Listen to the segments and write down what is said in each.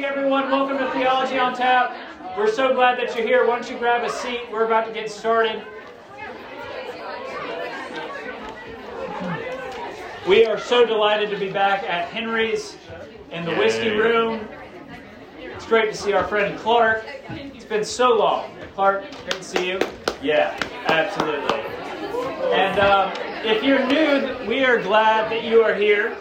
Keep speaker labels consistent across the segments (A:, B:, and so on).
A: evening, everyone. Welcome to Theology on Tap. We're so glad that you're here. Why don't you grab a seat? We're about to get started. We are so delighted to be back at Henry's in the Whiskey Room. It's great to see our friend Clark. It's been so long. Clark, great to see you. Yeah, absolutely. And if you're new, we are glad that you are here.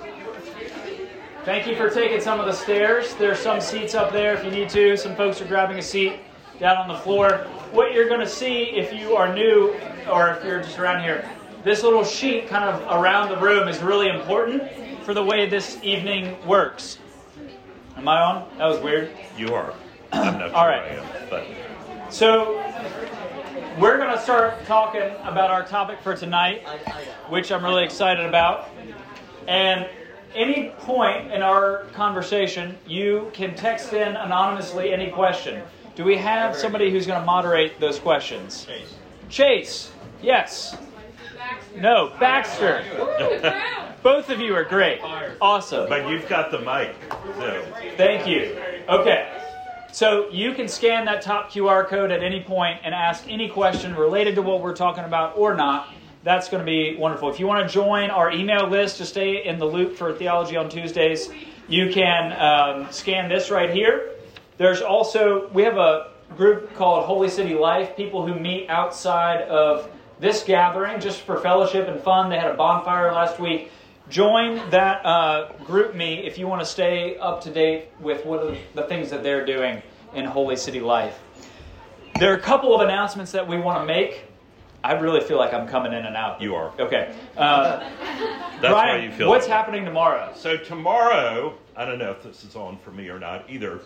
A: Thank you for taking some of the stairs. There's some seats up there if you need to. Some folks are grabbing a seat down on the floor. What you're going to see if you are new or if you're just around here, this little sheet kind of around the room is really important for the way this evening works. Am I on? That was weird.
B: You are. I'm not sure
A: All right.
B: I am. But.
A: So we're going to start talking about our topic for tonight, which I'm really excited about. And any point in our conversation, you can text in anonymously any question. Do we have somebody who's going to moderate those questions? Chase. Yes. No. Baxter. Both of you are great. Awesome.
B: But you've got the mic. So.
A: Thank you. Okay. So you can scan that top QR code at any point and ask any question related to what we're talking about or not. That's going to be wonderful. If you want to join our email list to stay in the loop for Theology on Tuesdays, you can scan this right here. There's also, we have a group called Holy City Life, people who meet outside of this gathering just for fellowship and fun. They had a bonfire last week. Join that group me if you want to stay up to date with what are the things that they're doing in Holy City Life. There are a couple of announcements that we want to make. I really feel like I'm coming in and out.
B: You are.
A: Okay.
B: That's
A: Brian,
B: why you feel
A: what's
B: that.
A: happening tomorrow?
B: So tomorrow, I don't know if this is on for me or not either,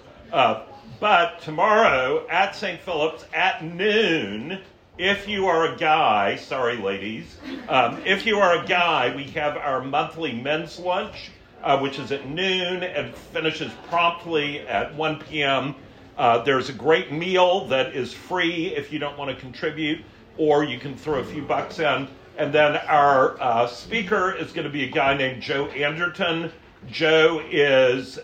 B: but tomorrow at St. Philip's at noon, if you are a guy, sorry ladies, if you are a guy, we have our monthly men's lunch, which is at noon and finishes promptly at 1 p.m. There's a great meal that is free if you don't want to contribute, or you can throw a few bucks in. And then our speaker is going to be a guy named Joe Anderton. Joe is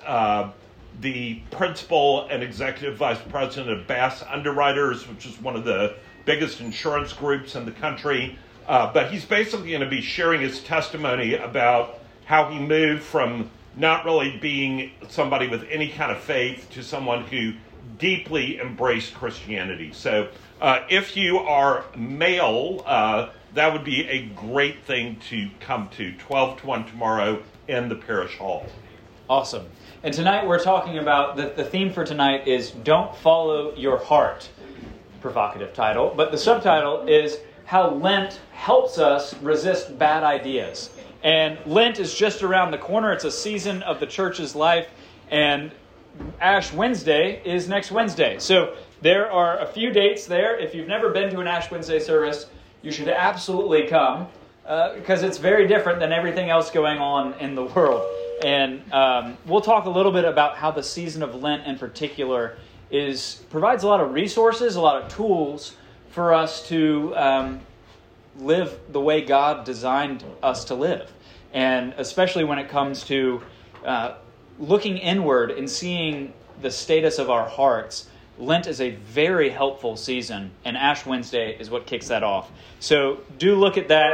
B: the principal and executive vice president of Bass Underwriters, which is one of the biggest insurance groups in the country. But he's basically going to be sharing his testimony about how he moved from not really being somebody with any kind of faith to someone who deeply embraced Christianity. So if you are male, that would be a great thing to come to 12 to 1 tomorrow in the parish hall.
A: Awesome. And tonight we're talking about, the theme for tonight is Don't Follow Your Heart. Provocative title. But the subtitle is How Lent Helps Us Resist Bad Ideas. And Lent is just around the corner. It's a season of the church's life. And Ash Wednesday is next Wednesday. So there are a few dates there. If you've never been to an Ash Wednesday service, you should absolutely come because it's very different than everything else going on in the world. And we'll talk a little bit about how the season of Lent in particular provides a lot of resources, a lot of tools for us to live the way God designed us to live. And especially when it comes to looking inward and seeing the status of our hearts, Lent is a very helpful season, and Ash Wednesday is what kicks that off. So do look at that.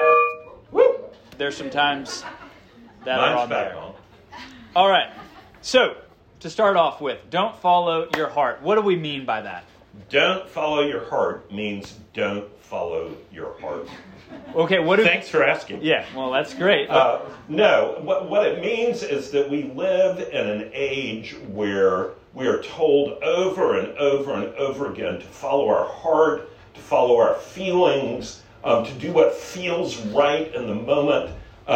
A: There's some times that are on there. All right. So to start off with, don't follow your heart. What do we mean by that?
B: Don't follow your heart means don't follow your heart.
A: Okay,
B: Thanks for asking.
A: Yeah, well, that's great.
B: No, what it means is that we live in an age where we are told over and over and over again to follow our heart, to follow our feelings, to do what feels right in the moment,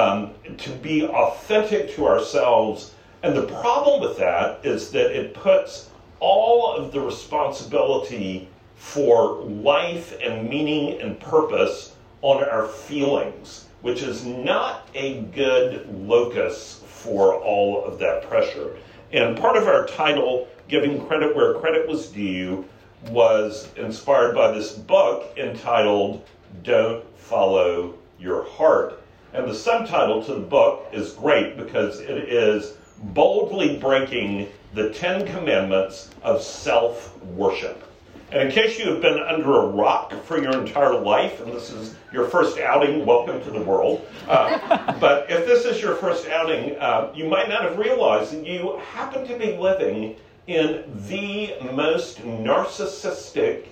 B: to be authentic to ourselves. And the problem with that is that it puts all of the responsibility for life and meaning and purpose on our feelings, which is not a good locus for all of that pressure. And part of our title, Giving Credit Where Credit Was Due, was inspired by this book entitled Don't Follow Your Heart. And the subtitle to the book is great because it is boldly breaking the 10 Commandments of self-worship. And in case you have been under a rock for your entire life, and this is your first outing, welcome to the world. But if this is your first outing, you might not have realized that you happen to be living in the most narcissistic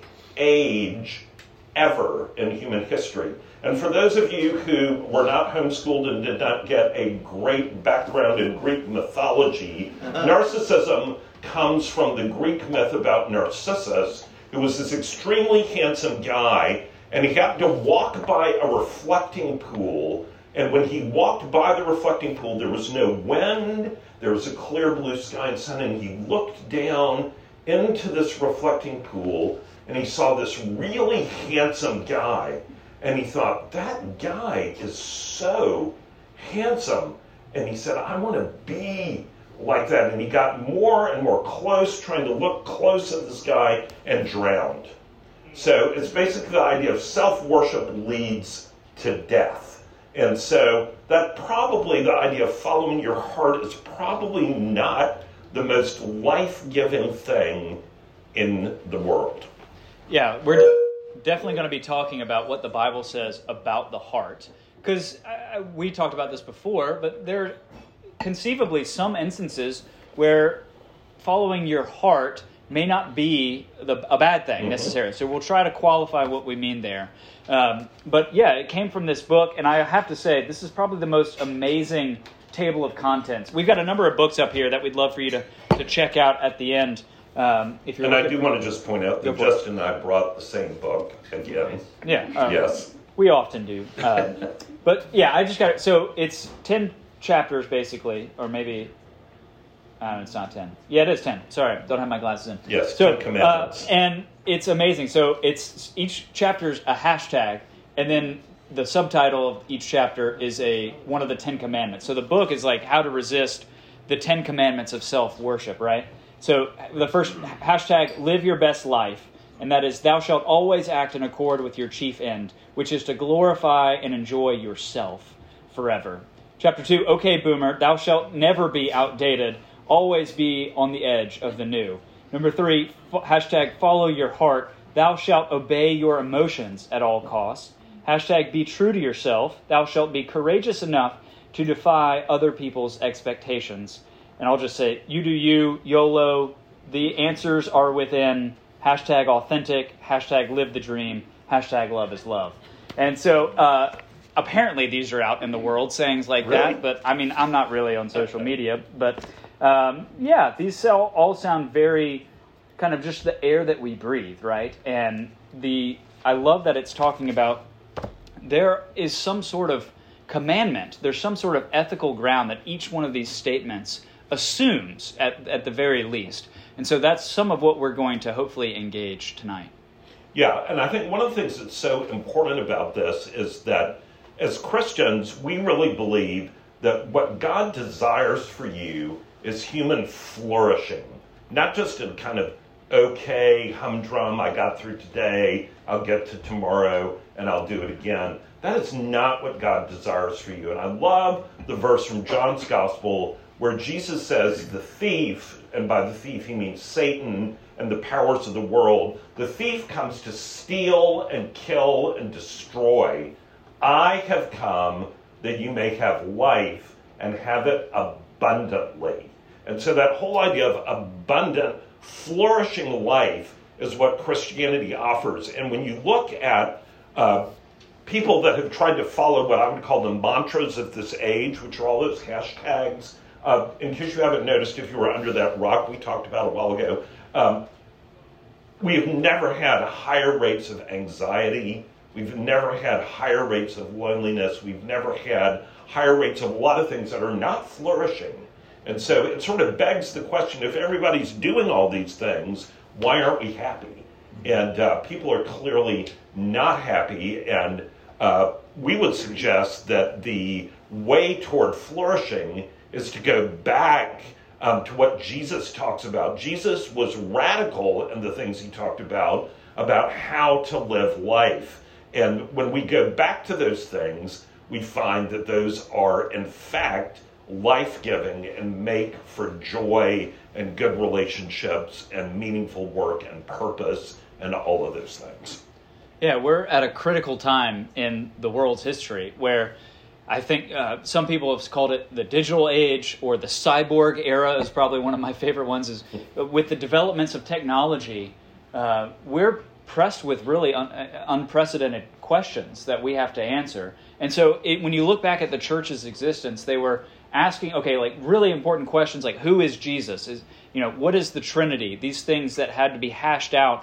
B: age ever in human history. And for those of you who were not homeschooled and did not get a great background in Greek mythology, narcissism comes from the Greek myth about Narcissus, who was this extremely handsome guy, and he happened to walk by a reflecting pool, and when he walked by the reflecting pool, there was no wind, there was a clear blue sky and sun, and he looked down into this reflecting pool, and he saw this really handsome guy, and he thought, that guy is so handsome, and he said, I want to be like that, and he got more and more close, trying to look close at this guy, and drowned. So it's basically the idea of self-worship leads to death. And so that probably, the idea of following your heart is probably not the most life-giving thing in the world.
A: Yeah, we're definitely going to be talking about what the Bible says about the heart. Because we talked about this before, but there are conceivably some instances where following your heart may not be a bad thing necessarily. So we'll try to qualify what we mean there. But yeah, it came from this book, and I have to say, this is probably the most amazing table of contents. We've got a number of books up here that we'd love for you to check out at the end. If you're
B: and I do want to just point out that Justin and I brought the same book again.
A: Yeah.
B: Yes.
A: We often do. But yeah, I just got it. So it's 10 chapters basically, or maybe... it's not 10. Yeah, it is 10. Sorry, don't have my glasses in.
B: Yes,
A: so,
B: 10 commandments.
A: And it's amazing. So it's each chapter's a hashtag, and then the subtitle of each chapter is one of the 10 commandments. So the book is like how to resist the 10 commandments of self-worship, right? So the first hashtag, live your best life, and that is, thou shalt always act in accord with your chief end, which is to glorify and enjoy yourself forever. Chapter 2, okay, boomer, thou shalt never be outdated, always be on the edge of the new. Number 3, hashtag follow your heart. Thou shalt obey your emotions at all costs. Hashtag be true to yourself. Thou shalt be courageous enough to defy other people's expectations. And I'll just say, you do you, YOLO. The answers are within hashtag authentic, hashtag live the dream, hashtag love is love. And so apparently these are out in the world, sayings like that. But I mean, I'm not really on social media, but... yeah, these all sound very kind of just the air that we breathe, right? And I love that it's talking about there is some sort of commandment, there's some sort of ethical ground that each one of these statements assumes at the very least. And so that's some of what we're going to hopefully engage tonight.
B: Yeah, and I think one of the things that's so important about this is that as Christians, we really believe that what God desires for you is human flourishing, not just in kind of, okay, humdrum, I got through today, I'll get to tomorrow, and I'll do it again. That is not what God desires for you. And I love the verse from John's Gospel where Jesus says the thief, and by the thief he means Satan and the powers of the world, the thief comes to steal and kill and destroy. I have come that you may have life and have it abundantly. And so that whole idea of abundant, flourishing life is what Christianity offers. And when you look at people that have tried to follow what I would call the mantras of this age, which are all those hashtags, in case you haven't noticed, if you were under that rock we talked about a while ago, we've never had higher rates of anxiety. We've never had higher rates of loneliness. We've never had higher rates of a lot of things that are not flourishing. And so it sort of begs the question, if everybody's doing all these things, why aren't we happy? And people are clearly not happy, and we would suggest that the way toward flourishing is to go back to what Jesus talks about. Jesus was radical in the things he talked about how to live life. And when we go back to those things, we find that those are, in fact, life-giving and make for joy and good relationships and meaningful work and purpose and all of those things.
A: Yeah, we're at a critical time in the world's history where I think some people have called it the digital age, or the cyborg era is probably one of my favorite ones. Is with the developments of technology, we're pressed with really unprecedented questions that we have to answer. And so when you look back at the church's existence, they were asking, okay, like really important questions like who is Jesus? What is the Trinity? These things that had to be hashed out.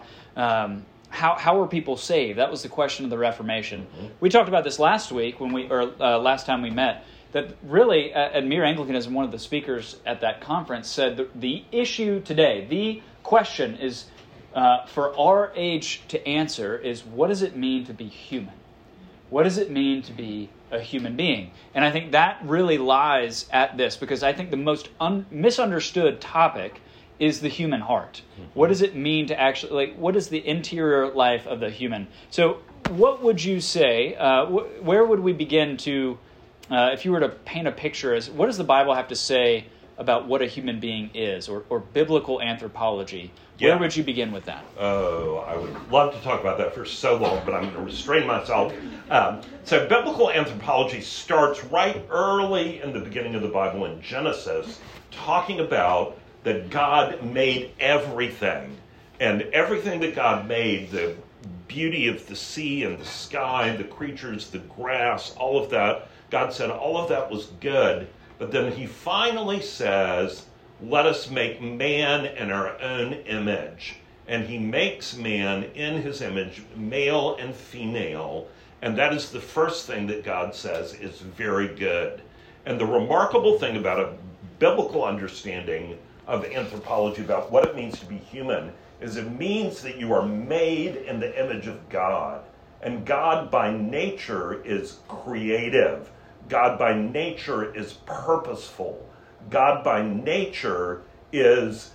A: How are people saved? That was the question of the Reformation. Mm-hmm. We talked about this last week last time we met. That really, at Mere Anglicanism, one of the speakers at that conference said the issue today, the question is for our age to answer is, what does it mean to be human? What does it mean to be a human being? And I think that really lies at this, because I think the most misunderstood topic is the human heart. What does it mean to actually, what is the interior life of the human? So what would you say, where would we begin to, if you were to paint a picture, what does the Bible have to say about what a human being is, or biblical anthropology? Where would you begin with that?
B: Oh, I would love to talk about that for so long, but I'm going to restrain myself. So biblical anthropology starts right early in the beginning of the Bible in Genesis, talking about that God made everything. And everything that God made, the beauty of the sea and the sky, the creatures, the grass, all of that, God said all of that was good. But then he finally says, let us make man in our own image. And he makes man in his image, male and female. And that is the first thing that God says is very good. And the remarkable thing about a biblical understanding of anthropology, about what it means to be human, is it means that you are made in the image of God. And God by nature is creative. God by nature is purposeful. God by nature is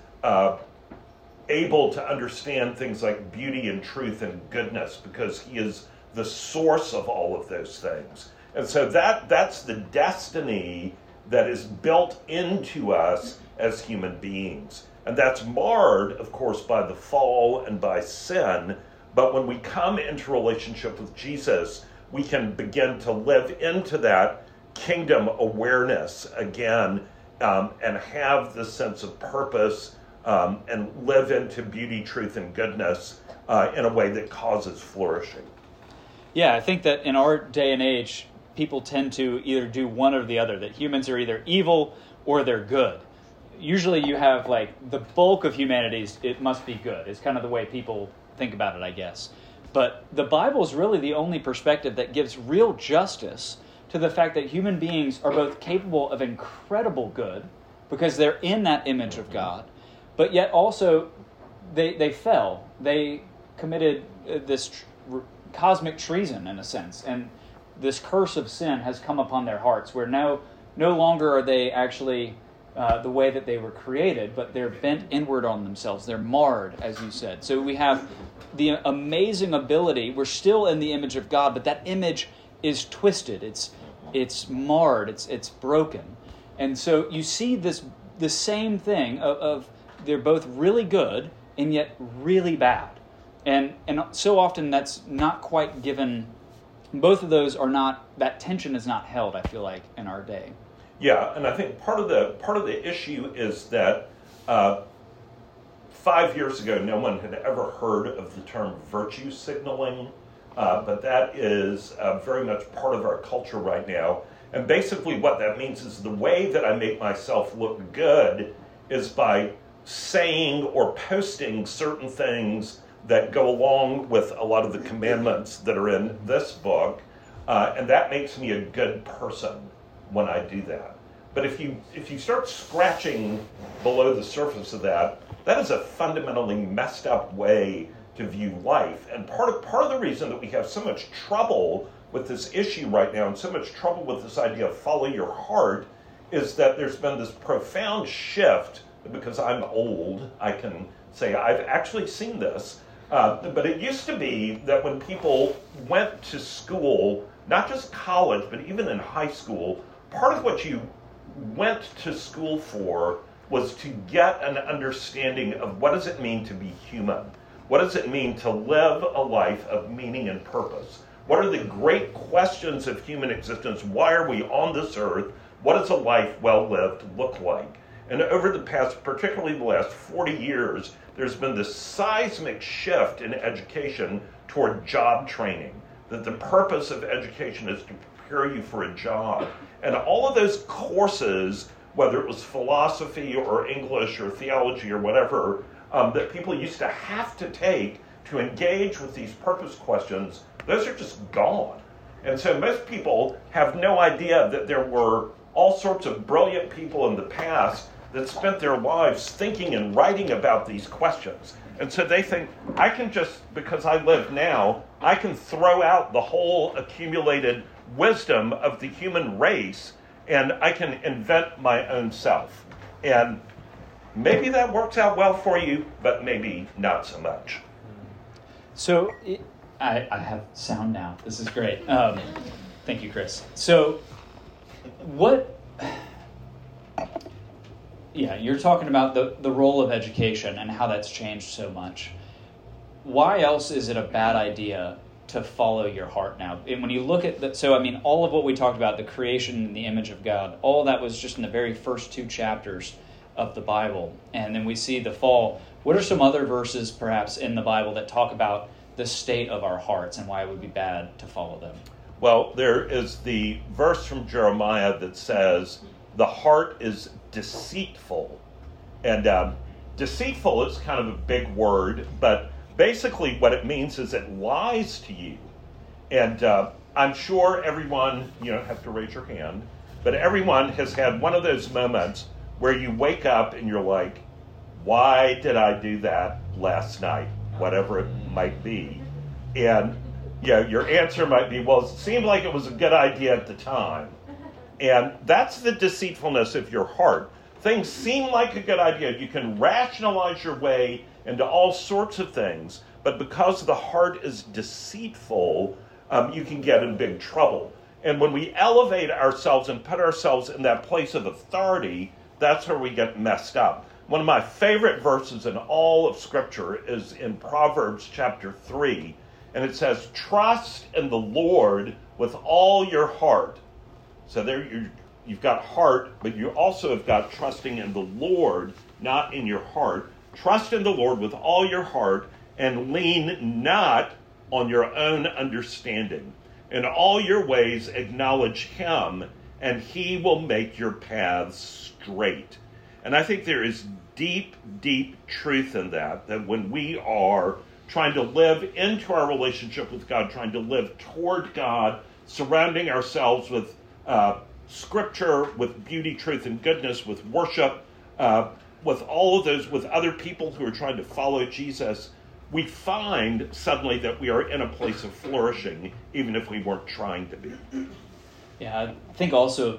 B: able to understand things like beauty and truth and goodness, because he is the source of all of those things. And so that's the destiny that is built into us as human beings. And that's marred, of course, by the fall and by sin. But when we come into relationship with Jesus, we can begin to live into that kingdom awareness again, and have this sense of purpose, and live into beauty, truth, and goodness in a way that causes flourishing.
A: Yeah, I think that in our day and age, people tend to either do one or the other, that humans are either evil or they're good. Usually you have like the bulk of humanity, it must be good. It's kind of the way people think about it, I guess. But the Bible is really the only perspective that gives real justice to the fact that human beings are both capable of incredible good, because they're in that image of God, but yet also they fell. They committed this cosmic treason, in a sense, and this curse of sin has come upon their hearts, where no longer are they actually the way that they were created, but they're bent inward on themselves. They're marred, as you said. So we have the amazing ability. We're still in the image of God, but that image is twisted. It's marred. It's broken. And so you see the same thing of they're both really good and yet really bad. And so often that's not quite given. Both of those are not, that tension is not held, I feel like, in our day.
B: Yeah, and I think part of the issue is that 5 years ago, no one had ever heard of the term virtue signaling, but that is very much part of our culture right now. And basically what that means is the way that I make myself look good is by saying or posting certain things that go along with a lot of the commandments that are in this book, and that makes me a good person when I do that. But if you start scratching below the surface of that, that is a fundamentally messed up way to view life. And part of the reason that we have so much trouble with this issue right now, and so much trouble with this idea of follow your heart, is that there's been this profound shift. Because I'm old, I can say I've actually seen this. But it used to be that when people went to school, not just college, but even in high school, part of what you went to school for was to get an understanding of what does it mean to be human? What does it mean to live a life of meaning and purpose? What are the great questions of human existence? Why are we on this earth? What does a life well lived look like? And over the past, particularly the last 40 years, there's been this seismic shift in education toward job training, that the purpose of education is to prepare you for a job. And all of those courses, whether it was philosophy or English or theology or whatever, that people used to have to take to engage with these purpose questions, those are just gone. And so most people have no idea that there were all sorts of brilliant people in the past that spent their lives thinking and writing about these questions. And so they think, I can just, because I live now, I can throw out the whole accumulated wisdom of the human race and I can invent my own self. And maybe that works out well for you, but maybe not so much.
A: So I have sound now. This is great. Thank you, Chris. So you're talking about the role of education and how that's changed so much. Why else is it a bad idea to follow your heart now? And when you look at all of what we talked about, the creation and the image of God, all that was just in the very first 2 chapters of the Bible. And then we see the fall. What are some other verses perhaps in the Bible that talk about the state of our hearts and why it would be bad to follow them?
B: Well, there is the verse from Jeremiah that says, the heart is deceitful. And deceitful is kind of a big word, but basically what it means is it lies to you. And I'm sure everyone, you don't have to raise your hand, but everyone has had one of those moments where you wake up and you're like, why did I do that last night? Whatever it might be. And your answer might be, well, it seemed like it was a good idea at the time. And that's the deceitfulness of your heart. Things seem like a good idea. You can rationalize your way into all sorts of things, but because the heart is deceitful, you can get in big trouble. And when we elevate ourselves and put ourselves in that place of authority, that's where we get messed up. One of my favorite verses in all of Scripture is in Proverbs chapter 3, and it says, trust in the Lord with all your heart. So there you've got heart, but you also have got trusting in the Lord, not in your heart. Trust in the Lord with all your heart and lean not on your own understanding. In all your ways acknowledge him, and he will make your paths straight. And I think there is deep, deep truth in that when we are trying to live into our relationship with God, trying to live toward God, surrounding ourselves with Scripture, with beauty, truth, and goodness, with worship, with all of those, with other people who are trying to follow Jesus, we find suddenly that we are in a place of flourishing, even if we weren't trying to be.
A: Yeah, I think also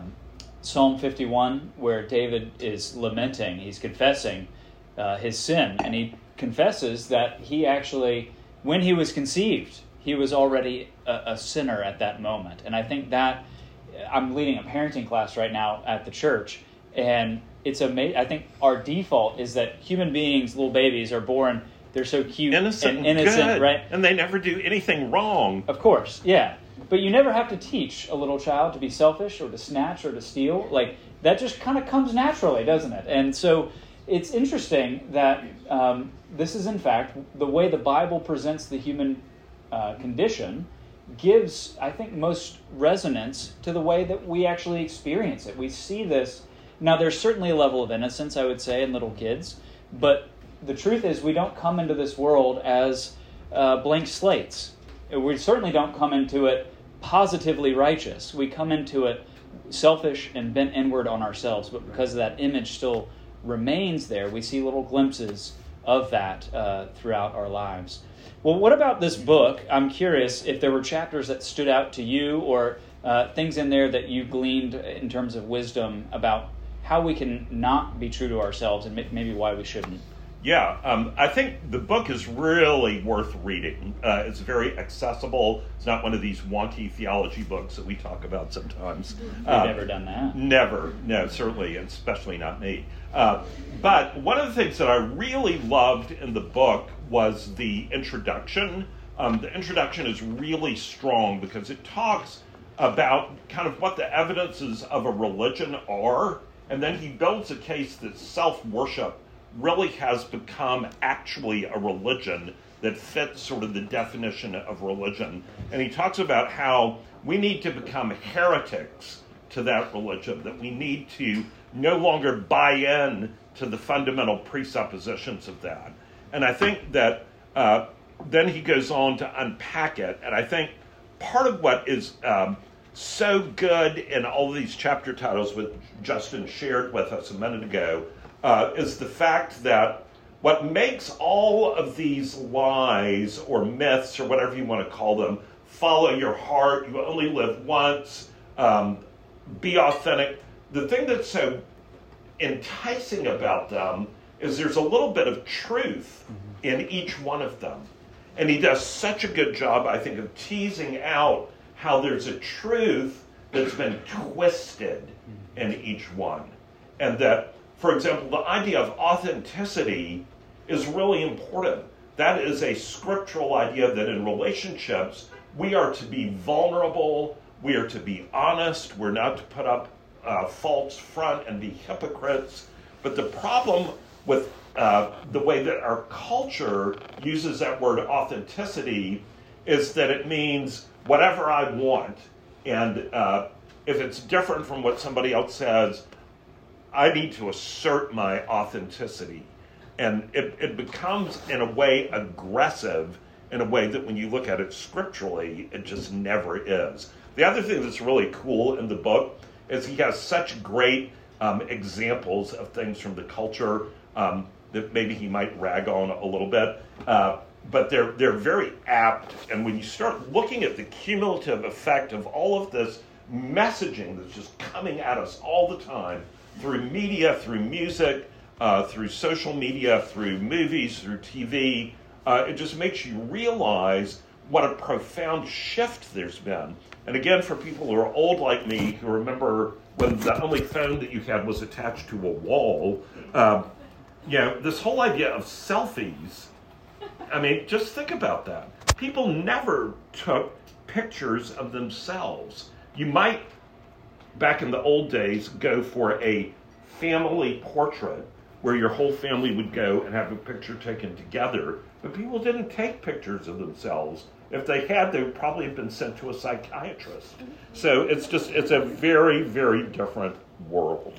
A: Psalm 51, where David is lamenting, he's confessing his sin, and he confesses that he actually, when he was conceived, he was already a sinner at that moment. And I think that, I'm leading a parenting class right now at the church, and it's amazing. I think our default is that human beings, little babies, are born, they're so cute
B: innocent,
A: and innocent,
B: good,
A: right?
B: And they never do anything wrong.
A: Of course, yeah. But you never have to teach a little child to be selfish or to snatch or to steal. Like, that just kind of comes naturally, doesn't it? And so it's interesting that this is, in fact, the way the Bible presents the human condition gives, I think, most resonance to the way that we actually experience it. We see this. Now, there's certainly a level of innocence, I would say, in little kids, but the truth is we don't come into this world as blank slates. We certainly don't come into it positively righteous. We come into it selfish and bent inward on ourselves, but because that image still remains there, we see little glimpses of that throughout our lives. Well, what about this book? I'm curious if there were chapters that stood out to you or things in there that you gleaned in terms of wisdom about how we can not be true to ourselves and maybe why we shouldn't.
B: Yeah, I think the book is really worth reading. It's very accessible. It's not one of these wonky theology books that we talk about sometimes.
A: We've never done that.
B: Never. No, certainly, and especially not me. But one of the things that I really loved in the book was the introduction. The introduction is really strong because it talks about kind of what the evidences of a religion are, and then he builds a case that self-worship really has become actually a religion that fits sort of the definition of religion. And he talks about how we need to become heretics to that religion, that we need to no longer buy in to the fundamental presuppositions of that. And I think that then he goes on to unpack it, and I think part of what is so good in all of these chapter titles, which Justin shared with us a minute ago, is the fact that what makes all of these lies or myths or whatever you want to call them, follow your heart, you only live once, be authentic, the thing that's so enticing about them is there's a little bit of truth in each one of them. And he does such a good job, I think, of teasing out how there's a truth that's been twisted in each one. And that, for example, the idea of authenticity is really important. That is a scriptural idea that in relationships, we are to be vulnerable, we are to be honest, we're not to put up false front and be hypocrites. But the problem with the way that our culture uses that word authenticity is that it means whatever I want, and if it's different from what somebody else says, I need to assert my authenticity. And it becomes, in a way, aggressive in a way that when you look at it scripturally, it just never is. The other thing that's really cool in the book is he has such great examples of things from the culture that maybe he might rag on a little bit. But they're very apt, and when you start looking at the cumulative effect of all of this messaging that's just coming at us all the time, through media, through music, through social media, through movies, through TV, it just makes you realize what a profound shift there's been. And again, for people who are old like me, who remember when the only phone that you had was attached to a wall, this whole idea of selfies, I mean, just think about that. People never took pictures of themselves. You might, back in the old days, go for a family portrait where your whole family would go and have a picture taken together, but people didn't take pictures of themselves. If they had, they would probably have been sent to a psychiatrist. So it's a very, very different world.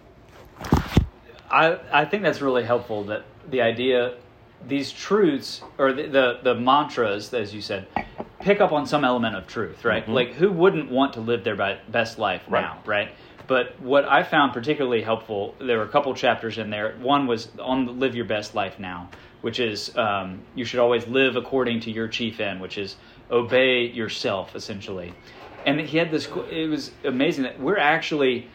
A: I think that's really helpful, that the idea, these truths, or the mantras, as you said, pick up on some element of truth, right? Mm-hmm. Like, who wouldn't want to live their best life now, right? But what I found particularly helpful, there were a couple chapters in there. One was on Live Your Best Life Now, which is you should always live according to your chief end, which is obey yourself, essentially. And he had this, it was amazing that we're actually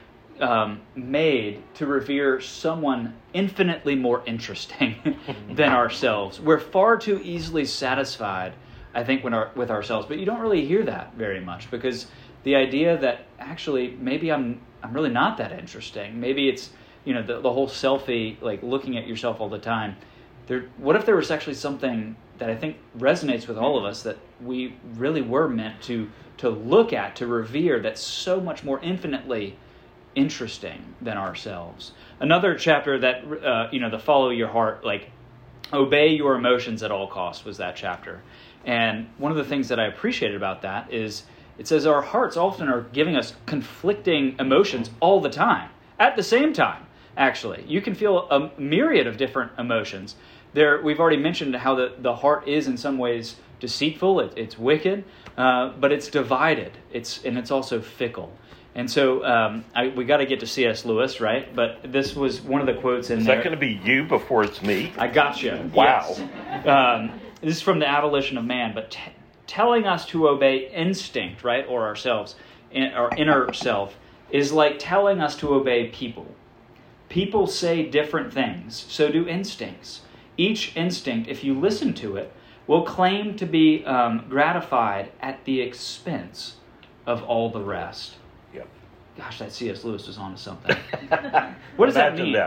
A: made to revere someone infinitely more interesting than ourselves. We're far too easily satisfied, I think, with ourselves. But you don't really hear that very much, because the idea that actually maybe I'm really not that interesting. Maybe it's, the whole selfie, like looking at yourself all the time. What if there was actually something that I think resonates with all of us that we really were meant to look at, to revere, that's so much more infinitely interesting than ourselves. Another chapter that, the follow your heart, like obey your emotions at all costs, was that chapter. And one of the things that I appreciated about that is it says our hearts often are giving us conflicting emotions all the time. At the same time, actually. You can feel a myriad of different emotions. We've already mentioned how the heart is in some ways deceitful, it's wicked, but it's divided, and it's also fickle. And so we got to get to C.S. Lewis, right? But this was one of the quotes in there.
B: Is that going to be you before it's me?
A: I got you.
B: Wow.
A: Yes. This is from The Abolition of Man, but telling us to obey instinct, right, or ourselves, our inner self, is like telling us to obey people. People say different things, so do instincts. Each instinct, if you listen to it, will claim to be gratified at the expense of all the rest.
B: Yep.
A: Gosh, that C.S. Lewis was onto something. What does that mean?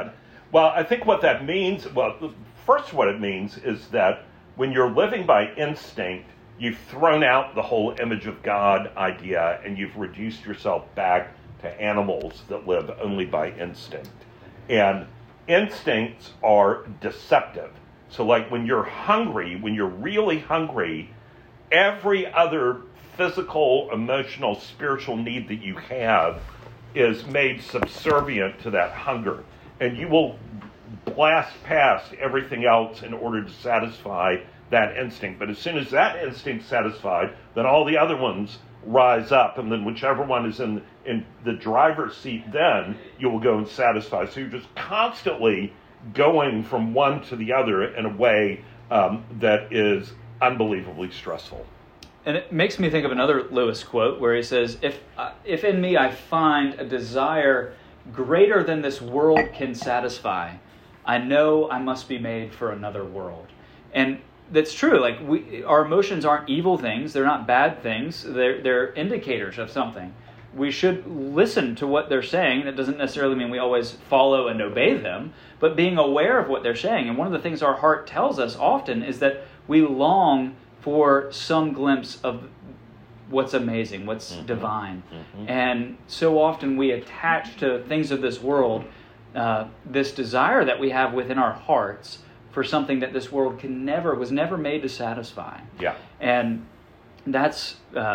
B: Well, I think what that means, first what it means is that when you're living by instinct, you've thrown out the whole image of God idea and you've reduced yourself back to animals that live only by instinct. And instincts are deceptive. So like when you're hungry, when you're really hungry, every other physical, emotional, spiritual need that you have is made subservient to that hunger. And you will blast past everything else in order to satisfy that instinct. But as soon as that instinct's satisfied, then all the other ones rise up, and then whichever one is in the driver's seat, then you will go and satisfy. So you're just constantly going from one to the other in a way that is unbelievably stressful.
A: And it makes me think of another Lewis quote where he says, if in me I find a desire greater than this world can satisfy, I know I must be made for another world. And that's true. Like our emotions aren't evil things. They're not bad things. They're indicators of something. We should listen to what they're saying. That doesn't necessarily mean we always follow and obey them, but being aware of what they're saying. And one of the things our heart tells us often is that we long for some glimpse of what's amazing, what's divine. And so often we attach to things of this world this desire that we have within our hearts for something that this world was never made to satisfy.
B: Yeah.
A: And that's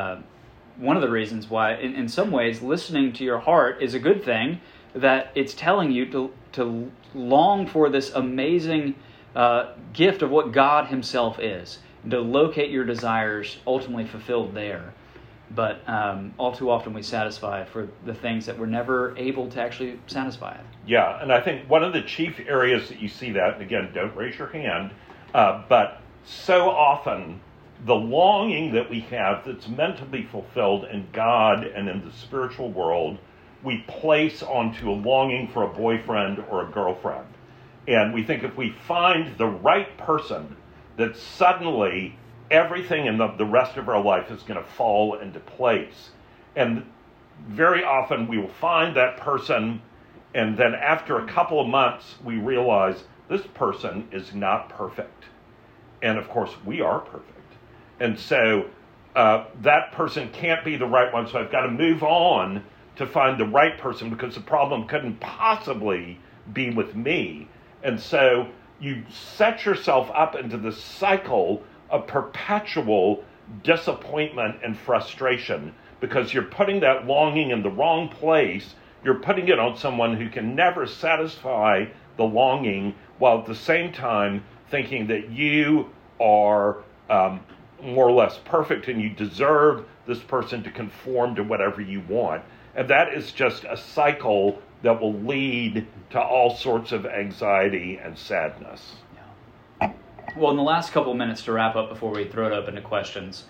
A: one of the reasons why, in some ways, listening to your heart is a good thing, that it's telling you to long for this amazing gift of what God himself is, and to locate your desires ultimately fulfilled there. But all too often we satisfy for the things that we're never able to actually satisfy.
B: Yeah, and I think one of the chief areas that you see that, and again, don't raise your hand, but so often the longing that we have that's meant to be fulfilled in God and in the spiritual world, we place onto a longing for a boyfriend or a girlfriend. And we think if we find the right person, that suddenly everything in the rest of our life is going to fall into place. And very often we will find that person, and then after a couple of months, we realize this person is not perfect. And of course, we are perfect. And so that person can't be the right one, so I've got to move on to find the right person because the problem couldn't possibly be with me. And so you set yourself up into this cycle of perpetual disappointment and frustration because you're putting that longing in the wrong place. You're putting it on someone who can never satisfy the longing, while at the same time thinking that you are more or less perfect and you deserve this person to conform to whatever you want. And that is just a cycle that will lead to all sorts of anxiety and sadness.
A: Yeah. Well, in the last couple of minutes to wrap up before we throw it open to questions,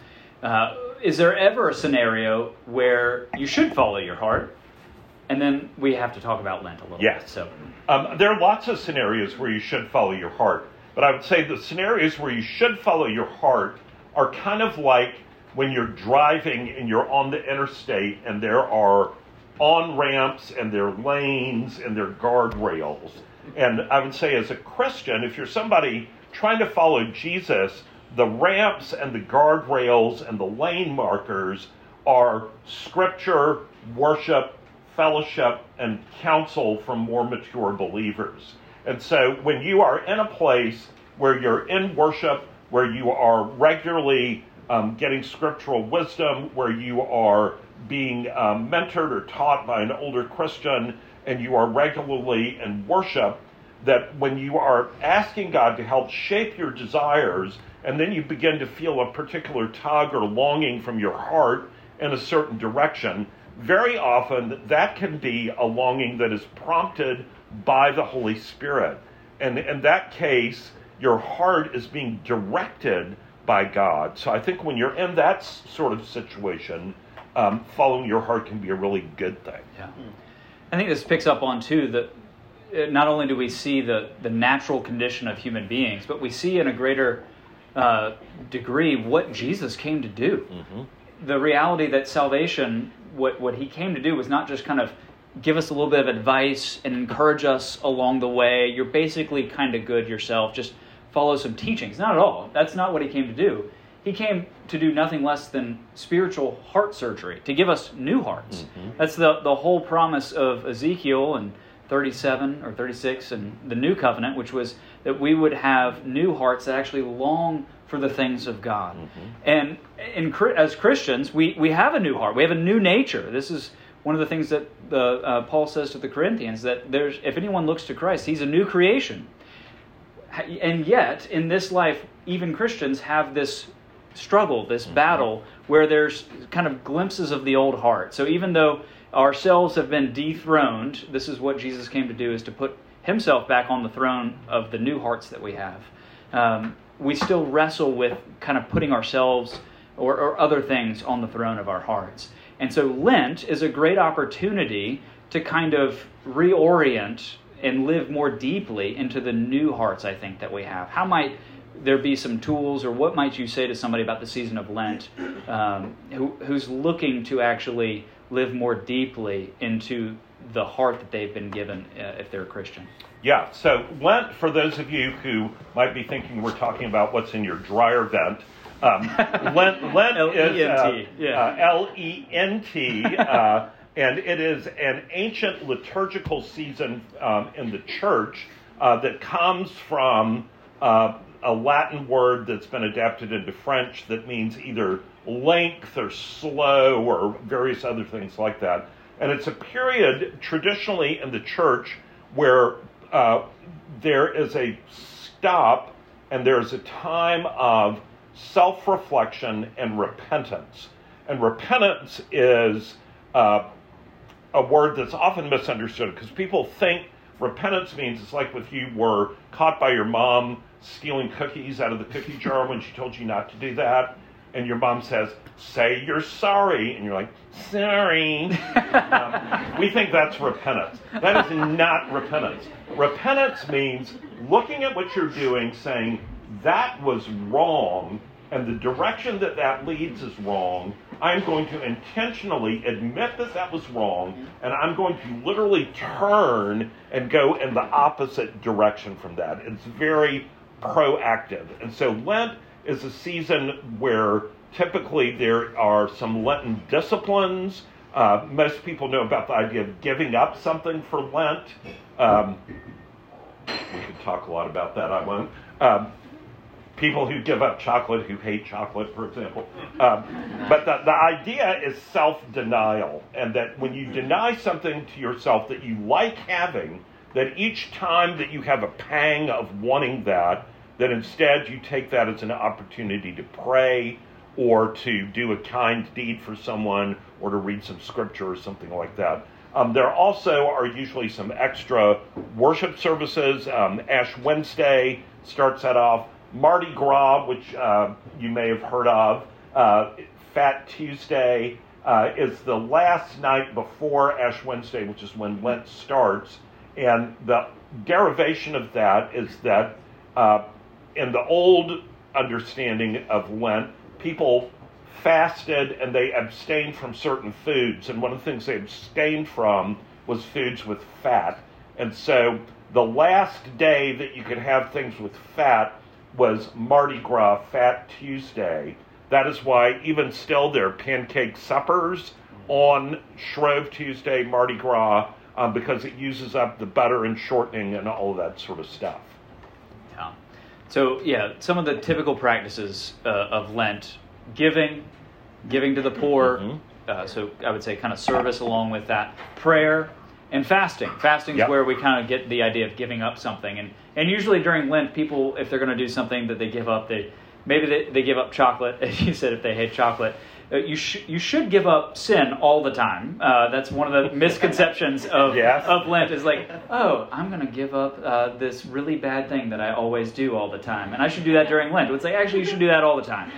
A: is there ever a scenario where you should follow your heart? And then we have to talk about Lent a little bit. So,
B: there are lots of scenarios where you should follow your heart. But I would say the scenarios where you should follow your heart are kind of like when you're driving and you're on the interstate and there are on-ramps and there are lanes and there are guardrails. And I would say as a Christian, if you're somebody trying to follow Jesus, the ramps and the guardrails and the lane markers are scripture, worship, fellowship, and counsel from more mature believers. And so when you are in a place where you're in worship, where you are regularly getting scriptural wisdom, where you are being mentored or taught by an older Christian, and you are regularly in worship, that when you are asking God to help shape your desires, and then you begin to feel a particular tug or longing from your heart in a certain direction, very often that can be a longing that is prompted by the Holy Spirit. And in that case, your heart is being directed by God. So I think when you're in that sort of situation, following your heart can be a really good thing.
A: Yeah. I think this picks up on, too, that not only do we see the natural condition of human beings, but we see in a greater degree what Jesus came to do. Mm-hmm. The reality that salvation, what he came to do was not just kind of give us a little bit of advice and encourage us along the way. You're basically kind of good yourself. Just follow some teachings. Not at all. That's not what he came to do. He came to do nothing less than spiritual heart surgery, to give us new hearts. That's the whole promise of Ezekiel and 37 or 36 and the New Covenant, which was that we would have new hearts that actually long for the things of God. And as Christians, we have a new heart. We have a new nature. This is one of the things that Paul says to the Corinthians, that if anyone looks to Christ, he's a new creation. And yet, in this life, even Christians have this struggle, this battle, where there's kind of glimpses of the old heart. So even though ourselves have been dethroned, this is what Jesus came to do, is to put himself back on the throne of the new hearts that we have. We still wrestle with kind of putting ourselves or other things on the throne of our hearts. And so Lent is a great opportunity to kind of reorient and live more deeply into the new hearts, I think, that we have. How might there be some tools, or what might you say to somebody about the season of Lent who's looking to actually live more deeply into the heart that they've been given if they're a Christian?
B: Yeah, so Lent, for those of you who might be thinking we're talking about what's in your dryer vent, Lent is L-E-N-T, and it is an ancient liturgical season in the church that comes from a Latin word that's been adapted into French that means either length or slow or various other things like that. And it's a period traditionally in the church where there is a stop and there's a time of self-reflection and repentance. And repentance is a word that's often misunderstood because people think repentance means it's like if you were caught by your mom stealing cookies out of the cookie jar when she told you not to do that, and your mom says, "Say you're sorry," and you're like, "Sorry." We think that's repentance. That is not repentance. Repentance means looking at what you're doing, saying, that was wrong, and the direction that that leads is wrong. I'm going to intentionally admit that that was wrong, and I'm going to literally turn and go in the opposite direction from that. It's very proactive. And so Lent is a season where typically there are some Lenten disciplines. Most people know about the idea of giving up something for Lent. We could talk a lot about that, I won't. People who give up chocolate, who hate chocolate, for example. But the idea is self-denial, and that when you deny something to yourself that you like having, that each time that you have a pang of wanting that instead you take that as an opportunity to pray or to do a kind deed for someone or to read some scripture or something like that. There also are usually some extra worship services. Ash Wednesday starts that off. Mardi Gras, which you may have heard of, Fat Tuesday is the last night before Ash Wednesday, which is when Lent starts. And the derivation of that is that in the old understanding of Lent, people fasted and they abstained from certain foods. And one of the things they abstained from was foods with fat. And so the last day that you could have things with fat was Mardi Gras, Fat Tuesday. That is why even still there are pancake suppers on Shrove Tuesday, Mardi Gras, because it uses up the butter and shortening and all of that sort of stuff.
A: Yeah. So, some of the typical practices of Lent, giving to the poor, so I would say kind of service along with that, prayer, and fasting. Fasting is where we kind of get the idea of giving up something. And usually during Lent, people, if they're going to do something that they give up, they give up chocolate, as you said, if they hate chocolate. You should give up sin all the time. That's one of the misconceptions of Lent, is like, oh, I'm going to give up this really bad thing that I always do all the time, and I should do that during Lent. It's like, actually, you should do that all the time.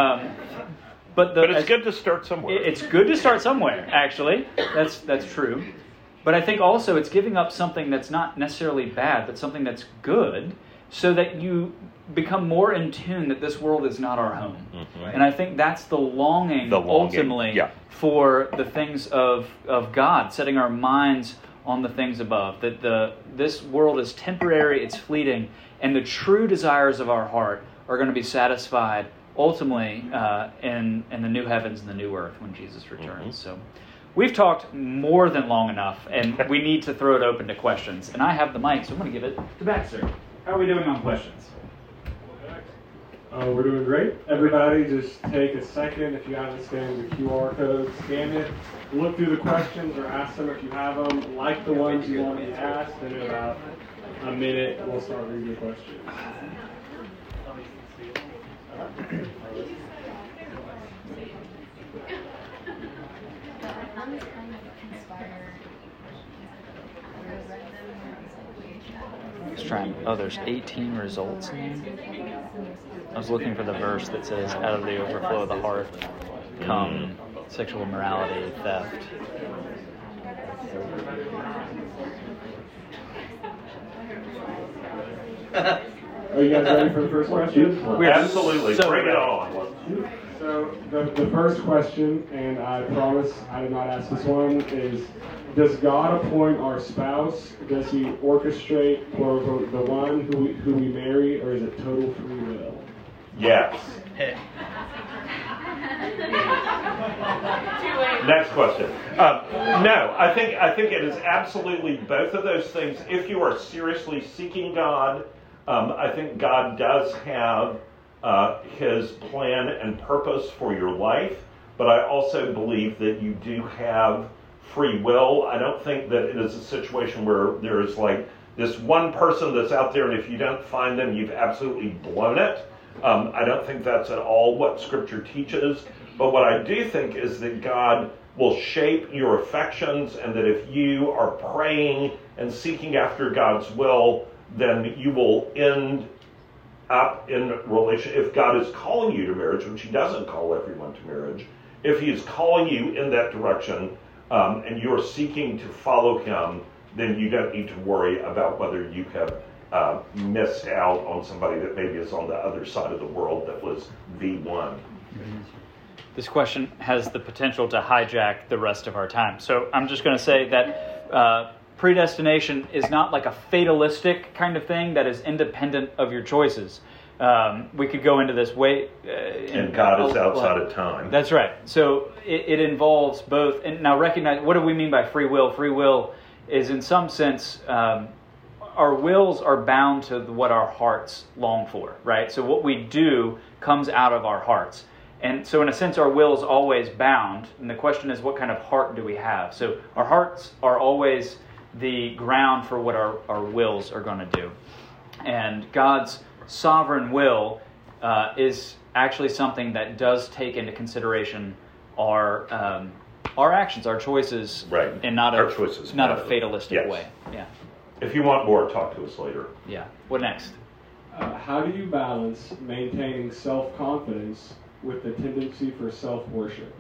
A: But
B: it's good to start somewhere.
A: It's good to start somewhere, actually. That's true. But I think also it's giving up something that's not necessarily bad, but something that's good, so that you become more in tune that this world is not our home. And I think that's the longing. Ultimately for the things of God, setting our minds on the things above. That this world is temporary, it's fleeting, and the true desires of our heart are going to be satisfied ultimately in the new heavens and the new earth when Jesus returns. So we've talked more than long enough, and we need to throw it open to questions. And I have the mic, so I'm going to give it to Baxter. How are we doing on questions?
C: We're doing great. Everybody just take a second. If you haven't scanned the QR code, scan it. Look through the questions or ask them if you have them. Like the ones you want to be asked, and in about a minute, we'll start reading the questions.
A: Let's try. Oh, there's 18 results in there. I was looking for the verse that says, out of the overflow of the heart come sexual immorality, theft.
C: Are you guys ready for the first question?
B: Absolutely. Bring it on.
C: So the first question, and I promise I did not ask this one, is does God appoint our spouse? Does he orchestrate, quote unquote, the one who we marry, or is it total free will?
B: Yes. Next question. No, I think it is absolutely both of those things. If you are seriously seeking God, I think God does have his plan and purpose for your life, but I also believe that you do have free will. I don't think that it is a situation where there is like this one person that's out there, and if you don't find them, you've absolutely blown it. I don't think that's at all what Scripture teaches. But what I do think is that God will shape your affections, and that if you are praying and seeking after God's will, then you will end up in relation. If God is calling you to marriage, which he doesn't call everyone to marriage, if he is calling you in that direction, and you're seeking to follow him, then you don't need to worry about whether you have missed out on somebody that maybe is on the other side of the world that was the one.
A: This question has the potential to hijack the rest of our time. So I'm just going to say that predestination is not like a fatalistic kind of thing that is independent of your choices. We could go into this way.
B: And God is outside of time.
A: That's right. So it involves both. And now recognize, what do we mean by free will? Free will is in some sense, our wills are bound to what our hearts long for, right? So what we do comes out of our hearts. And so in a sense, our will is always bound. And the question is, what kind of heart do we have? So our hearts are always the ground for what our wills are going to do. And God's sovereign will is actually something that does take into consideration our actions, our choices,
B: right?
A: And not a fatalistic way. Yeah.
B: If you want more, talk to us later.
A: Yeah. What next?
C: How do you balance maintaining self-confidence with the tendency for self-worship?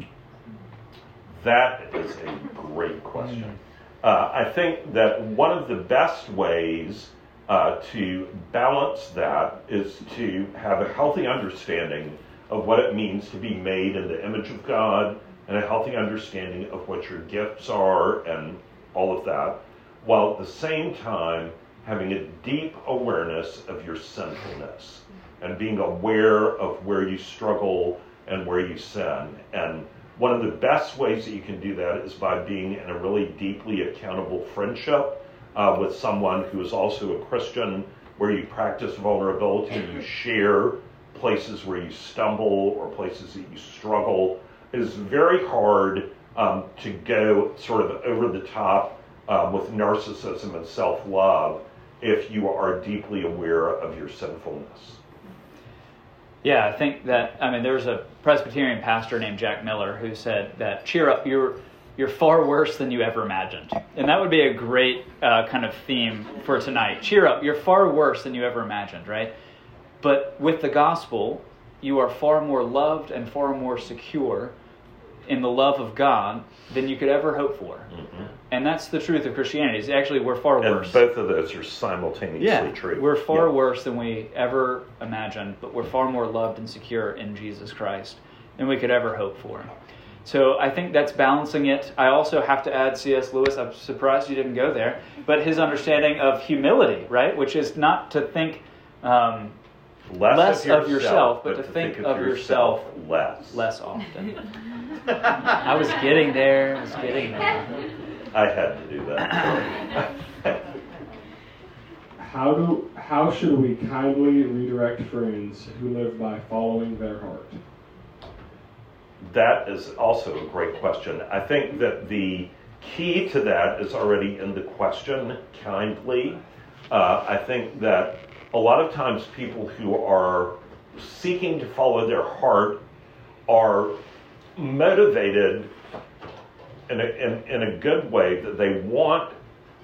B: That is a great question. I think that one of the best ways to balance that is to have a healthy understanding of what it means to be made in the image of God, and a healthy understanding of what your gifts are and all of that, while at the same time having a deep awareness of your sinfulness and being aware of where you struggle and where you sin. And one of the best ways that you can do that is by being in a really deeply accountable friendship with someone who is also a Christian, where you practice vulnerability and you share places where you stumble or places that you struggle. It is very hard to go sort of over the top with narcissism and self-love if you are deeply aware of your sinfulness.
A: Yeah, I think that, there was a Presbyterian pastor named Jack Miller who said that, cheer up, you're far worse than you ever imagined. And that would be a great kind of theme for tonight. Cheer up, you're far worse than you ever imagined, right? But with the gospel, you are far more loved and far more secure in the love of God than you could ever hope for.
B: Mm-hmm.
A: And that's the truth of Christianity. It's actually, we're far worse.
B: And both of those are simultaneously true.
A: We're far worse than we ever imagined, but we're far more loved and secure in Jesus Christ than we could ever hope for. So I think that's balancing it. I also have to add C.S. Lewis. I'm surprised you didn't go there. But his understanding of humility, right? Which is not to think less of yourself, but to think of yourself less often. I was getting there.
B: I had to do that.
C: How should we kindly redirect friends who live by following their heart?
B: That is also a great question. I think that the key to that is already in the question, kindly. I think that a lot of times people who are seeking to follow their heart are motivated in a good way, that they want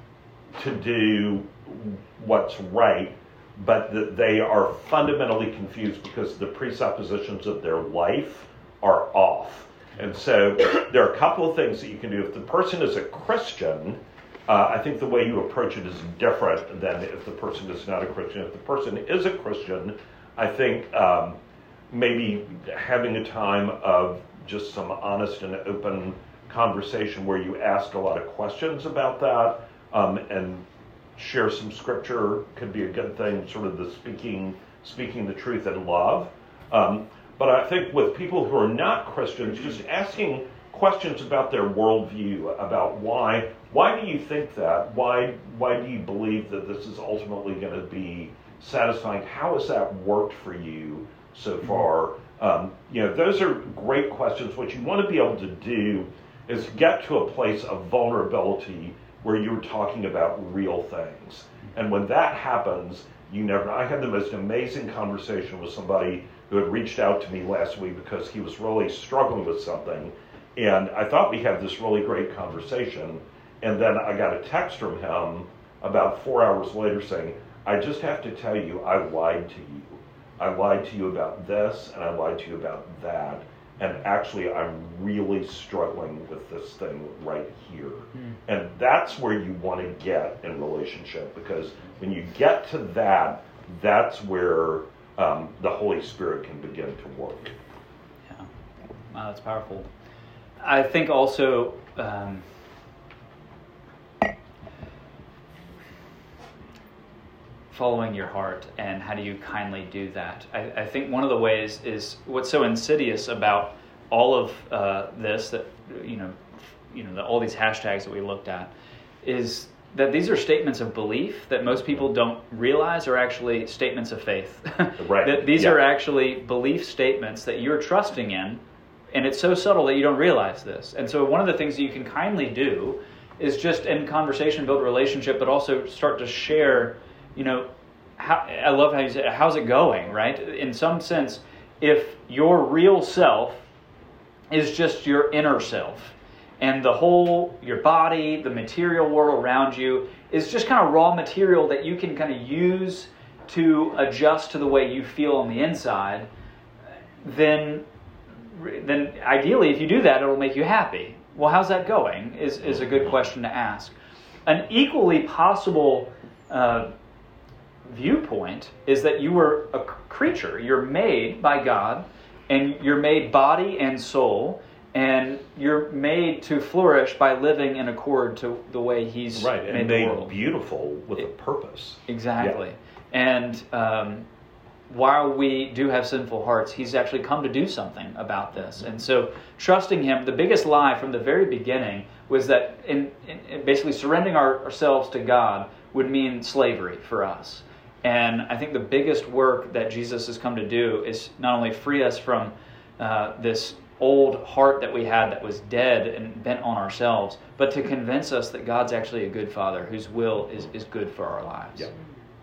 B: to do what's right, but that they are fundamentally confused because the presuppositions of their life are off. And so there are a couple of things that you can do. If the person is a Christian, I think the way you approach it is different than if the person is not a Christian. If the person is a Christian, I think maybe having a time of just some honest and open conversation where you ask a lot of questions about that and share some scripture could be a good thing, sort of the speaking the truth in love. But I think with people who are not Christians, just asking questions about their worldview, about why do you think that? Why do you believe that this is ultimately going to be satisfying? How has that worked for you so far? Those are great questions. What you want to be able to do is get to a place of vulnerability where you're talking about real things. And when that happens, I had the most amazing conversation with somebody who had reached out to me last week because he was really struggling with something. And I thought we had this really great conversation. And then I got a text from him about 4 hours later saying, I just have to tell you, I lied to you. I lied to you about this, and I lied to you about that. And actually, I'm really struggling with this thing right here. And that's where you want to get in relationship, because when you get to that, that's where the Holy Spirit can begin to work.
A: Yeah, wow, that's powerful. I think also following your heart, and how do you kindly do that? I think one of the ways is what's so insidious about all of this, that all these hashtags that we looked at, is that these are statements of belief that most people don't realize are actually statements of faith.
B: Right.
A: That these are actually belief statements that you're trusting in, and it's so subtle that you don't realize this. And so one of the things that you can kindly do is just in conversation build relationship, but also start to share, I love how you say, how's it going, right? In some sense, if your real self is just your inner self, and your body, the material world around you is just kind of raw material that you can kind of use to adjust to the way you feel on the inside, then ideally, if you do that, it'll make you happy. Well, how's that going is a good question to ask. An equally possible viewpoint is that you were a creature. You're made by God, and you're made body and soul, and you're made to flourish by living in accord to the way He's made the world.
B: Beautiful with a purpose.
A: Exactly. Yeah. And while we do have sinful hearts, He's actually come to do something about this. And so trusting Him, the biggest lie from the very beginning was that in basically surrendering ourselves to God would mean slavery for us. And I think the biggest work that Jesus has come to do is not only free us from this old heart that we had that was dead and bent on ourselves, but to convince us that God's actually a good Father whose will is good for our lives.
B: Yep.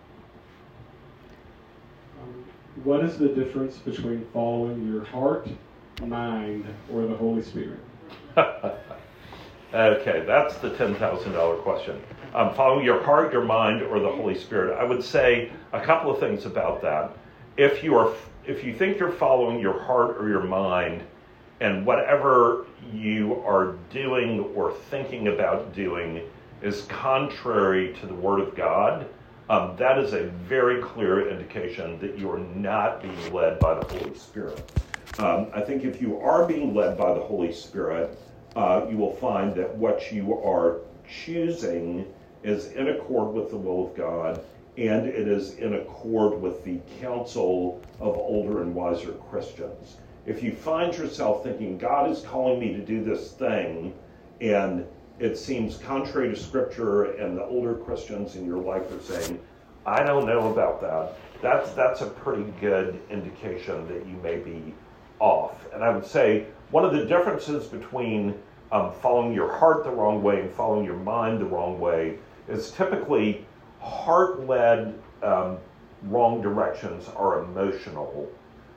C: What is the difference between following your heart, mind, or the Holy Spirit?
B: Okay, that's the $10,000 question. Following your heart, your mind, or the Holy Spirit. I would say a couple of things about that. If you think you're following your heart or your mind, and whatever you are doing or thinking about doing is contrary to the Word of God, that is a very clear indication that you are not being led by the Holy Spirit. I think if you are being led by the Holy Spirit, you will find that what you are choosing is in accord with the will of God, and it is in accord with the counsel of older and wiser Christians. If you find yourself thinking, God is calling me to do this thing, and it seems contrary to Scripture, and the older Christians in your life are saying, I don't know about that, that's a pretty good indication that you may be off. And I would say one of the differences between following your heart the wrong way and following your mind the wrong way is typically heart-led wrong directions are emotional.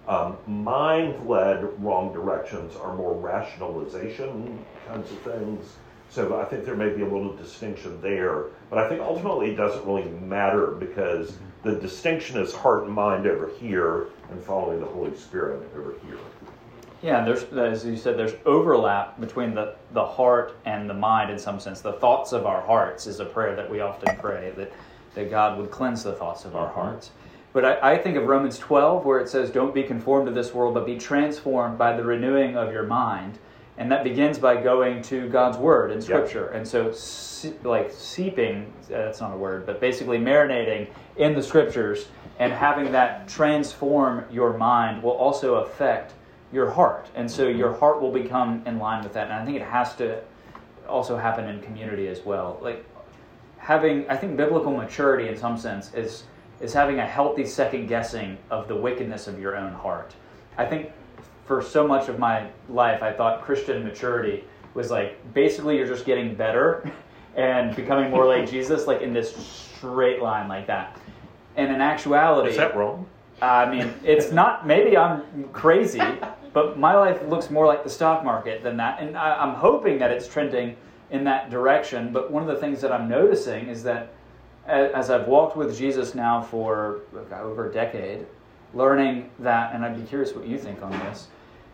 B: Mind-led wrong directions are more rationalization kinds of things. So I think there may be a little distinction there. But I think ultimately it doesn't really matter because the distinction is heart and mind over here and following the Holy Spirit over here.
A: Yeah, there's, as you said, there's overlap between the heart and the mind in some sense. The thoughts of our hearts is a prayer that we often pray, that God would cleanse the thoughts of our hearts. But I think of Romans 12, where it says, don't be conformed to this world, but be transformed by the renewing of your mind. And that begins by going to God's Word in Scripture. Yep. And so, like seeping, that's not a word, but basically marinating in the Scriptures and having that transform your mind will also affect your heart. And so your heart will become in line with that. And I think it has to also happen in community as well. Like I think biblical maturity in some sense is having a healthy second guessing of the wickedness of your own heart. I think for so much of my life, I thought Christian maturity was like, basically you're just getting better and becoming more like Jesus, like in this straight line like that. And in actuality...
B: Is that wrong?
A: I mean, it's not, maybe I'm crazy, but my life looks more like the stock market than that. And I'm hoping that it's trending in that direction. But one of the things that I'm noticing is that as I've walked with Jesus now for over a decade, learning that, and I'd be curious what you think on this,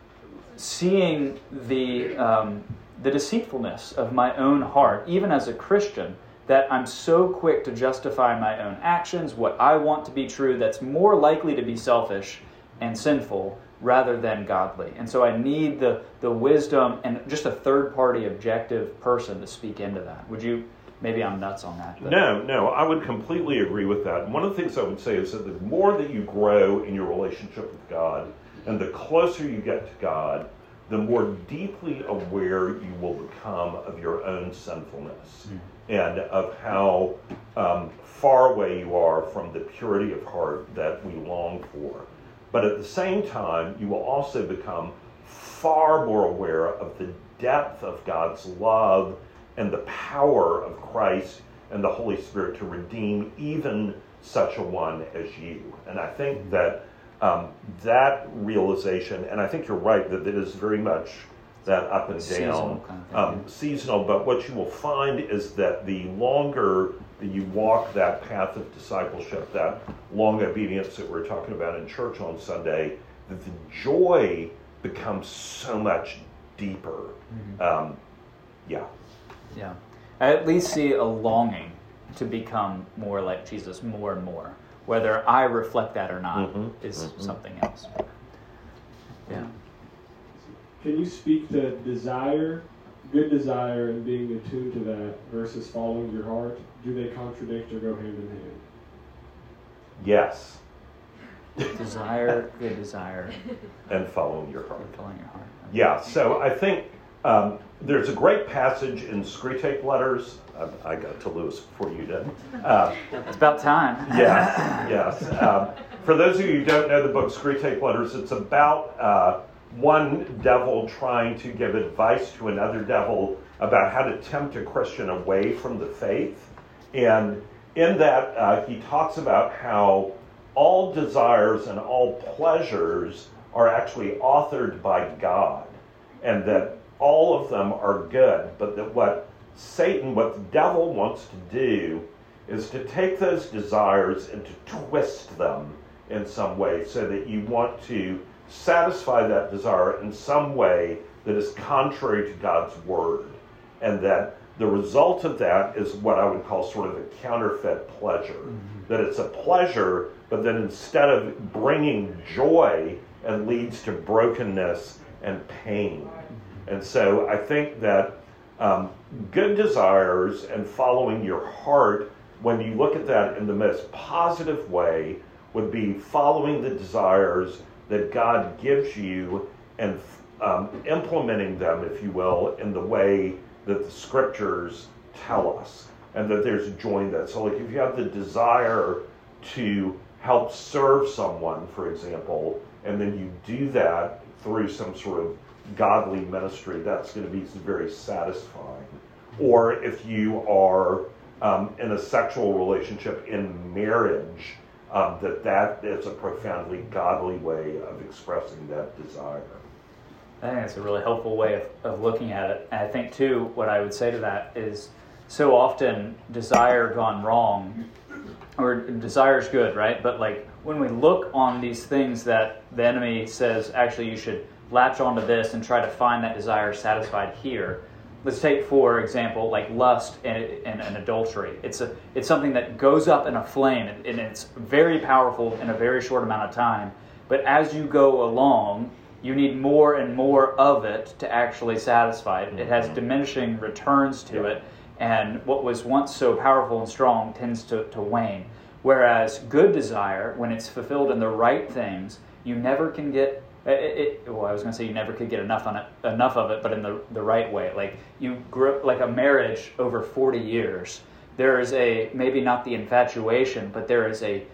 A: seeing the deceitfulness of my own heart, even as a Christian, that I'm so quick to justify my own actions, what I want to be true, that's more likely to be selfish and sinful rather than godly. And so I need the wisdom and just a third-party objective person to speak into that. Would you... Maybe I'm nuts on that. But.
B: No, I would completely agree with that. And one of the things I would say is that the more that you grow in your relationship with God, and the closer you get to God, the more deeply aware you will become of your own sinfulness and of how far away you are from the purity of heart that we long for. But at the same time, you will also become far more aware of the depth of God's love and the power of Christ and the Holy Spirit to redeem even such a one as you. And I think that that realization, and I think you're right that it is very much that up and down, seasonal, but what you will find is that the longer that you walk that path of discipleship, that long obedience that we're talking about in church on Sunday, that the joy becomes so much deeper.
A: Yeah, I at least see a longing to become more like Jesus more and more. Whether I reflect that or not is something else. Yeah.
C: Can you speak to desire, good desire, and being attuned to that versus following your heart? Do they contradict or go hand in hand?
B: Yes.
A: Desire, good desire.
B: And following your heart.
A: Following your heart.
B: Yeah, so I think there's a great passage in Screwtape Letters. I got to Lewis before you did.
A: It's about time.
B: Yes. For those of you who don't know the book Screwtape Letters, it's about one devil trying to give advice to another devil about how to tempt a Christian away from the faith. And in that, he talks about how all desires and all pleasures are actually authored by God, and that all of them are good, but that what the devil wants to do is to take those desires and to twist them in some way so that you want to satisfy that desire in some way that is contrary to God's word, and that the result of that is what I would call sort of a counterfeit pleasure. That it's a pleasure, but then instead of bringing joy, it leads to brokenness and pain. And so I think that good desires and following your heart, when you look at that in the most positive way, would be following the desires that God gives you and implementing them, if you will, in the way that the scriptures tell us, and that there's joy in that. So like if you have the desire to help serve someone, for example, and then you do that through some sort of godly ministry, that's going to be very satisfying. Or if you are in a sexual relationship in marriage, that is a profoundly godly way of expressing that desire.
A: I think that's a really helpful way of looking at it. And I think, too, what I would say to that is so often desire gone wrong, or desire's good, right? But like when we look on these things that the enemy says, actually you should latch onto this and try to find that desire satisfied here. Let's take, for example, like lust and adultery. It's something that goes up in a flame, and it's very powerful in a very short amount of time. But as you go along, you need more and more of it to actually satisfy it. It has diminishing returns to it, and what was once so powerful and strong tends to wane. Whereas good desire, when it's fulfilled in the right things, you never can get well, I was going to say you never could get enough of it, but in the right way. Like you grew like a marriage over 40 years. There is maybe not the infatuation, but there is a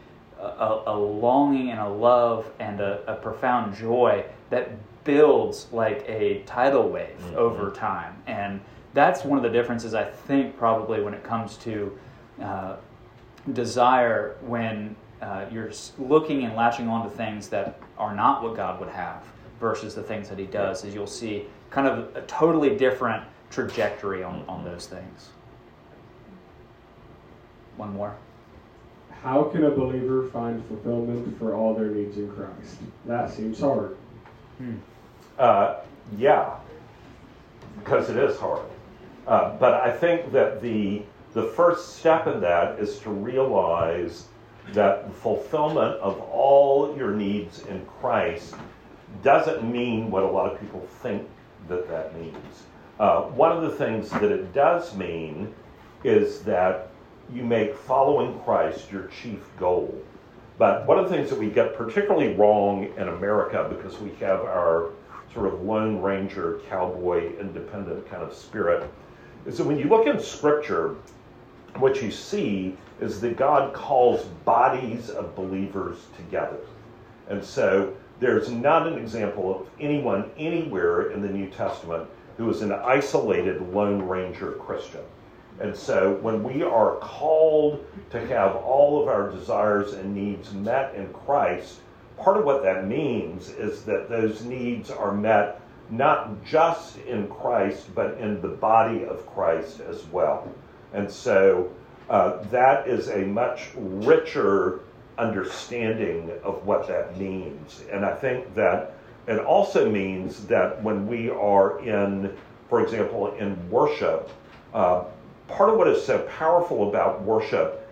A: longing and a love and a profound joy that builds like a tidal wave over time. And that's one of the differences, I think, probably when it comes to desire, when you're looking and latching on to things that are not what God would have versus the things that he does, is you'll see kind of a totally different trajectory on those things. One more.
C: How can a believer find fulfillment for all their needs in Christ? That seems hard.
B: Yeah, because it is hard. But I think that the first step in that is to realize that the fulfillment of all your needs in Christ doesn't mean what a lot of people think that means. One of the things that it does mean is that you make following Christ your chief goal. But one of the things that we get particularly wrong in America, because we have our sort of Lone Ranger, cowboy, independent kind of spirit, is that when you look in Scripture, what you see is that God calls bodies of believers together. And so there's not an example of anyone anywhere in the New Testament who is an isolated Lone Ranger Christian. And so when we are called to have all of our desires and needs met in Christ, part of what that means is that those needs are met not just in Christ, but in the body of Christ as well. And so that is a much richer understanding of what that means. And I think that it also means that when we are in, for example, in worship, part of what is so powerful about worship,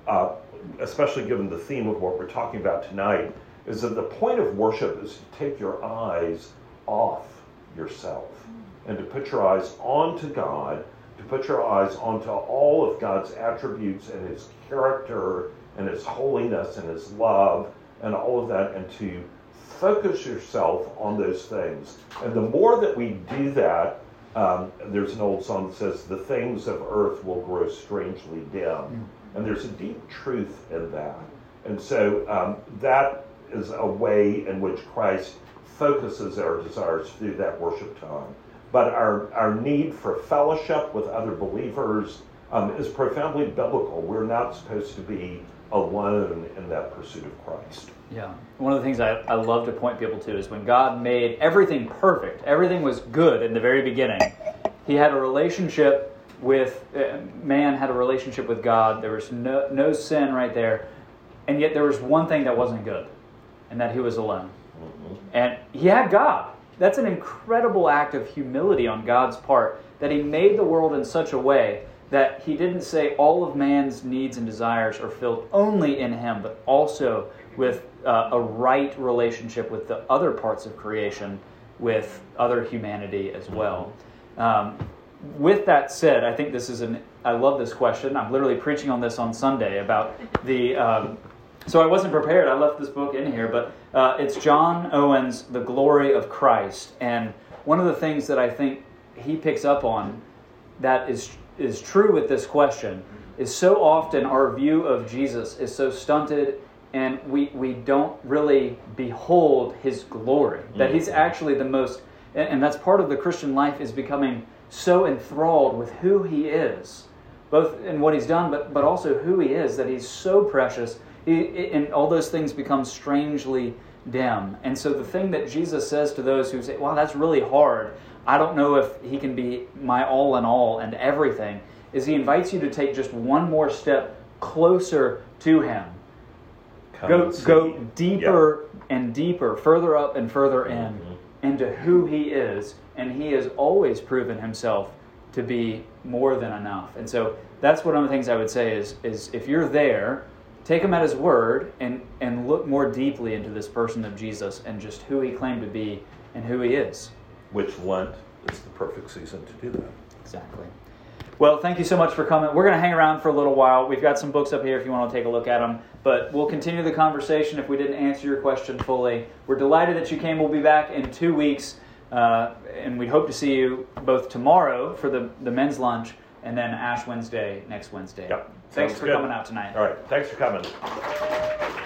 B: especially given the theme of what we're talking about tonight, is that the point of worship is to take your eyes off yourself and to put your eyes onto God, to put your eyes onto all of God's attributes and his character and his holiness and his love and all of that, and to focus yourself on those things. And the more that we do that, there's an old song that says, the things of earth will grow strangely dim. And there's a deep truth in that. And so that is a way in which Christ focuses our desires through that worship time. But our need for fellowship with other believers is profoundly biblical. We're not supposed to be alone in that pursuit of Christ.
A: Yeah. One of the things I love to point people to is when God made everything perfect, everything was good in the very beginning. He had a relationship with, man had a relationship with God. There was no sin right there. And yet there was one thing that wasn't good, and that he was alone. And he had God. That's an incredible act of humility on God's part, that he made the world in such a way that he didn't say all of man's needs and desires are filled only in him, but also with a right relationship with the other parts of creation, with other humanity as well. With that said, I think this is I love this question. I'm literally preaching on this on Sunday about the... so I wasn't prepared. I left this book in here, but it's John Owen's The Glory of Christ. And one of the things that I think he picks up on that is true with this question is so often our view of Jesus is so stunted, and we don't really behold his glory. That he's actually the most... And that's part of the Christian life, is becoming so enthralled with who he is, both in what he's done, but also who he is, that he's so precious, and all those things become strangely dim. And so the thing that Jesus says to those who say, wow, that's really hard, I don't know if he can be my all in all and everything, is he invites you to take just one more step closer to him. Go deeper and deeper, further up and further in, into who he is. And he has always proven himself to be more than enough. And so that's one of the things I would say is if you're there, take him at his word and look more deeply into this person of Jesus and just who he claimed to be and who he is.
B: Which Lent is the perfect season to do that.
A: Exactly. Well, thank you so much for coming. We're going to hang around for a little while. We've got some books up here if you want to take a look at them. But we'll continue the conversation if we didn't answer your question fully. We're delighted that you came. We'll be back in 2 weeks. And we hope to see you both tomorrow for the men's lunch and then Ash Wednesday next Wednesday.
B: Yep.
A: Thanks for coming out tonight.
B: All right. Thanks for coming.